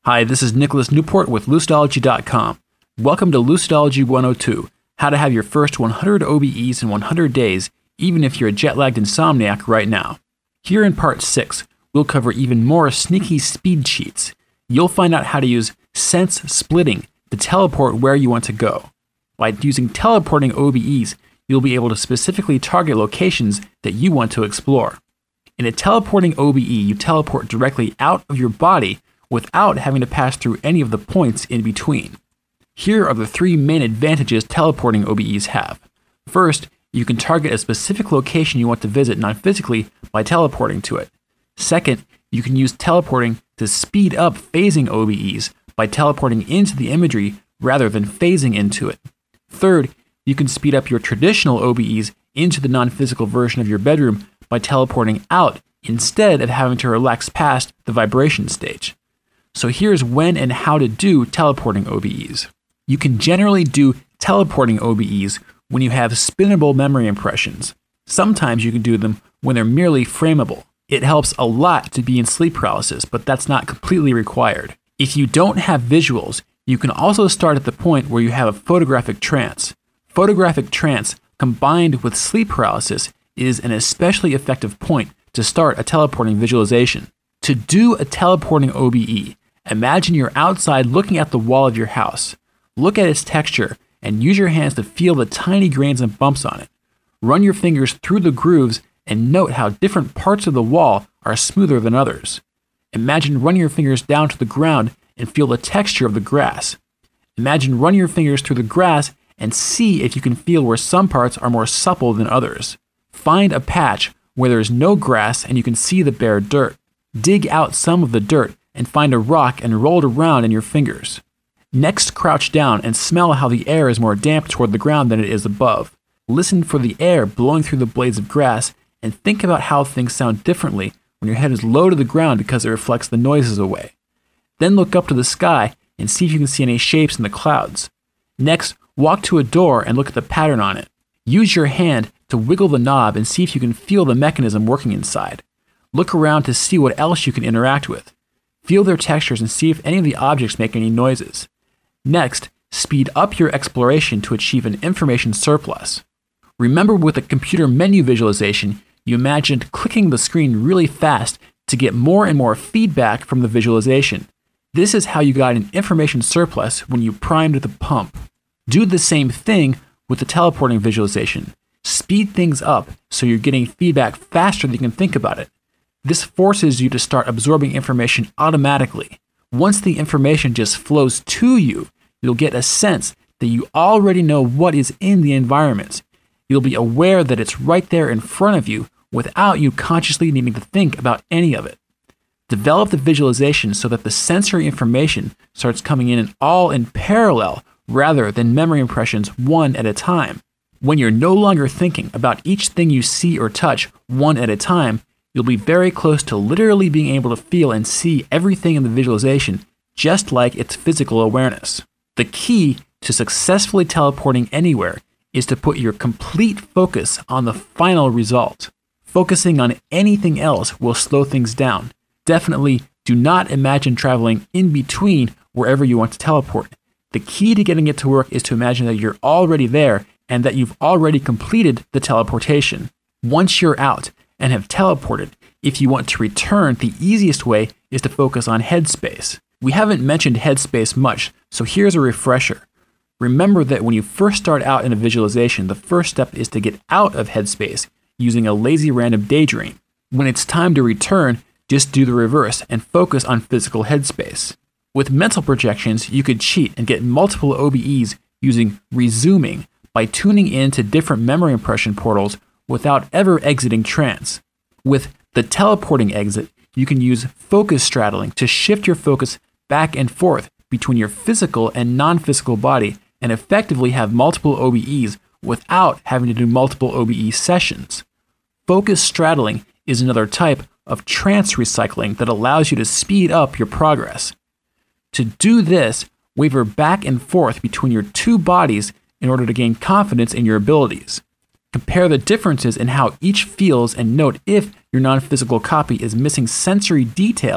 Hi, this is Nicholas Newport with Lucidology.com. Welcome to Lucidology 102, how to have your first 100 OBEs in 100 days, even if you're a jet-lagged insomniac right now. Here in Part 6, we'll cover even more sneaky speed cheats. You'll find out how to use sense splitting to teleport where you want to go. By using teleporting OBEs, you'll be able to specifically target locations that you want to explore. In a teleporting OBE, you teleport directly out of your body without having to pass through any of the points in between. Here are the three main advantages teleporting OBEs have. First, you can target a specific location you want to visit non-physically by teleporting to it. Second, you can use teleporting to speed up phasing OBEs by teleporting into the imagery rather than phasing into it. Third, you can speed up your traditional OBEs into the non-physical version of your bedroom by teleporting out instead of having to relax past the vibration stage. So here's when and how to do teleporting OBEs. You can generally do teleporting OBEs when you have spinnable memory impressions. Sometimes you can do them when they're merely frameable. It helps a lot to be in sleep paralysis, but that's not completely required. If you don't have visuals, you can also start at the point where you have a photographic trance. Photographic trance combined with sleep paralysis is an especially effective point to start a teleporting visualization. To do a teleporting OBE, imagine you're outside looking at the wall of your house. Look at its texture and use your hands to feel the tiny grains and bumps on it. Run your fingers through the grooves and note how different parts of the wall are smoother than others. Imagine running your fingers down to the ground and feel the texture of the grass. Imagine running your fingers through the grass and see if you can feel where some parts are more supple than others. Find a patch where there is no grass and you can see the bare dirt. Dig out some of the dirt and find a rock and roll it around in your fingers. Next, crouch down and smell how the air is more damp toward the ground than it is above. Listen for the air blowing through the blades of grass and think about how things sound differently when your head is low to the ground because it reflects the noises away. Then look up to the sky and see if you can see any shapes in the clouds. Next, walk to a door and look at the pattern on it. Use your hand to wiggle the knob and see if you can feel the mechanism working inside. Look around to see what else you can interact with. Feel their textures and see if any of the objects make any noises. Next, speed up your exploration to achieve an information surplus. Remember, with a computer menu visualization, you imagined clicking the screen really fast to get more and more feedback from the visualization. This is how you got an information surplus when you primed the pump. Do the same thing with the teleporting visualization. Speed things up so you're getting feedback faster than you can think about it. This forces you to start absorbing information automatically. Once the information just flows to you, you'll get a sense that you already know what is in the environment. You'll be aware that it's right there in front of you without you consciously needing to think about any of it. Develop the visualization so that the sensory information starts coming in all in parallel rather than memory impressions one at a time. When you're no longer thinking about each thing you see or touch one at a time, you'll be very close to literally being able to feel and see everything in the visualization, just like its physical awareness. The key to successfully teleporting anywhere is to put your complete focus on the final result. Focusing on anything else will slow things down. Definitely do not imagine traveling in between wherever you want to teleport. The key to getting it to work is to imagine that you're already there and that you've already completed the teleportation. Once you're out and have teleported, if you want to return, the easiest way is to focus on headspace. We haven't mentioned headspace much, so here's a refresher. Remember that when you first start out in a visualization, the first step is to get out of headspace using a lazy random daydream. When it's time to return, just do the reverse and focus on physical headspace. With mental projections, you could cheat and get multiple OBEs using resuming by tuning in to different memory impression portals without ever exiting trance. With the teleporting exit, you can use focus straddling to shift your focus back and forth between your physical and non-physical body and effectively have multiple OBEs without having to do multiple OBE sessions. Focus straddling is another type of trance recycling that allows you to speed up your progress. To do this, waver back and forth between your two bodies in order to gain confidence in your abilities. Compare the differences in how each feels and note if your non-physical copy is missing sensory details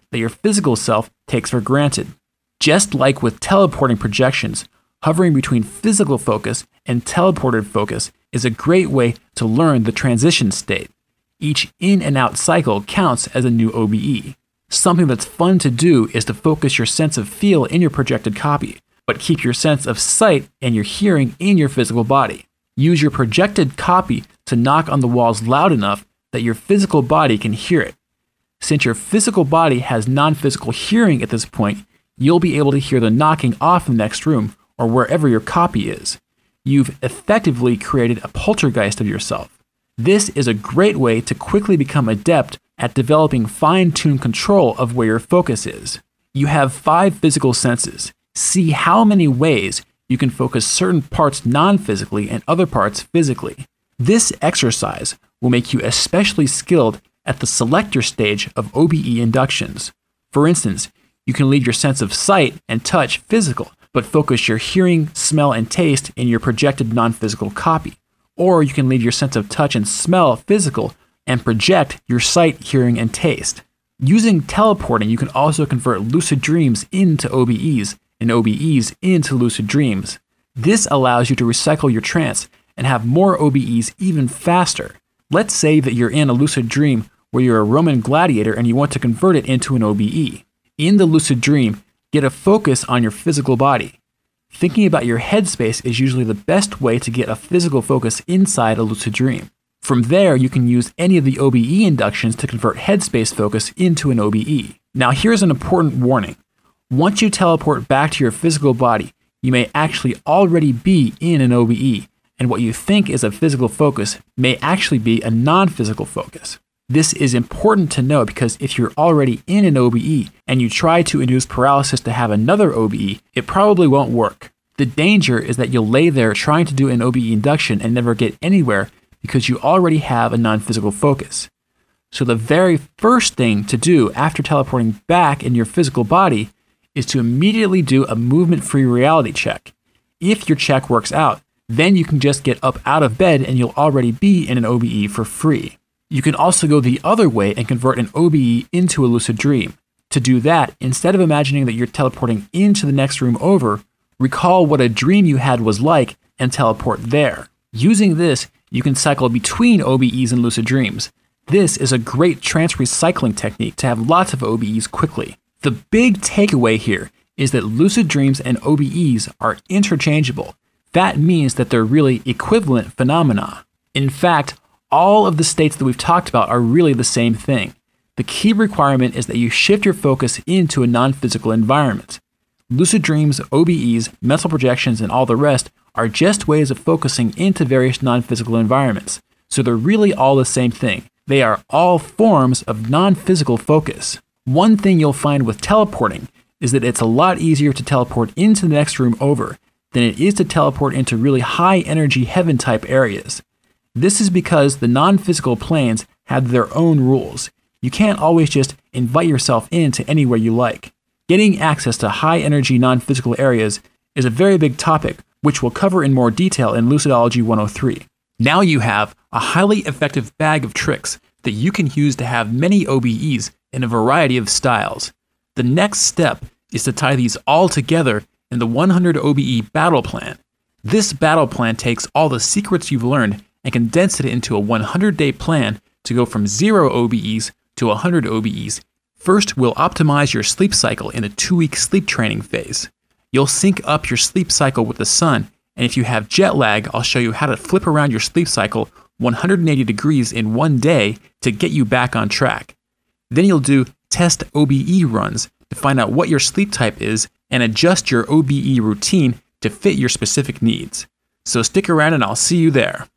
that your physical self takes for granted. Just like with teleporting projections, hovering between physical focus and teleported focus is a great way to learn the transition state. Each in and out cycle counts as a new OBE. Something that's fun to do is to focus your sense of feel in your projected copy, but keep your sense of sight and your hearing in your physical body. Use your projected copy to knock on the walls loud enough that your physical body can hear it. Since your physical body has non-physical hearing at this point, you'll be able to hear the knocking off in the next room or wherever your copy is. You've effectively created a poltergeist of yourself. This is a great way to quickly become adept at developing fine-tuned control of where your focus is. You have 5 physical senses. See how many ways you can focus certain parts non-physically and other parts physically. This exercise will make you especially skilled at the selector stage of OBE inductions. For instance, you can leave your sense of sight and touch physical, but focus your hearing, smell, and taste in your projected non-physical copy. Or you can leave your sense of touch and smell physical and project your sight, hearing, and taste. Using teleporting, you can also convert lucid dreams into OBEs and OBEs into lucid dreams. This allows you to recycle your trance and have more OBEs even faster. Let's say that you're in a lucid dream where you're a Roman gladiator and you want to convert it into an OBE. In the lucid dream, get a focus on your physical body. Thinking about your headspace is usually the best way to get a physical focus inside a lucid dream. From there, you can use any of the OBE inductions to convert headspace focus into an OBE. Now, here's an important warning. Once you teleport back to your physical body, you may actually already be in an OBE, and what you think is a physical focus may actually be a non-physical focus. This is important to know because if you're already in an OBE and you try to induce paralysis to have another OBE, it probably won't work. The danger is that you'll lay there trying to do an OBE induction and never get anywhere because you already have a non-physical focus. So the very first thing to do after teleporting back in your physical body is to immediately do a movement-free reality check. If your check works out, then you can just get up out of bed and you'll already be in an OBE for free. You can also go the other way and convert an OBE into a lucid dream. To do that, instead of imagining that you're teleporting into the next room over, recall what a dream you had was like and teleport there. Using this, you can cycle between OBEs and lucid dreams. This is a great trance recycling technique to have lots of OBEs quickly. The big takeaway here is that lucid dreams and OBEs are interchangeable. That means that they're really equivalent phenomena. In fact, all of the states that we've talked about are really the same thing. The key requirement is that you shift your focus into a non-physical environment. Lucid dreams, OBEs, mental projections, and all the rest are just ways of focusing into various non-physical environments. So they're really all the same thing. They are all forms of non-physical focus. One thing you'll find with teleporting is that it's a lot easier to teleport into the next room over than it is to teleport into really high energy heaven type areas. This is because the non-physical planes have their own rules. You can't always just invite yourself into anywhere you like. Getting access to high energy non-physical areas is a very big topic, which we'll cover in more detail in Lucidology 103. Now you have a highly effective bag of tricks that you can use to have many OBEs in a variety of styles. The next step is to tie these all together in the 100 OBE battle plan. This battle plan takes all the secrets you've learned and condense it into a 100-day plan to go from 0 OBEs to 100 OBEs. First, we'll optimize your sleep cycle in a 2-week sleep training phase. You'll sync up your sleep cycle with the sun, and if you have jet lag, I'll show you how to flip around your sleep cycle 180 degrees in one day to get you back on track. Then you'll do test OBE runs to find out what your sleep type is and adjust your OBE routine to fit your specific needs. So stick around and I'll see you there.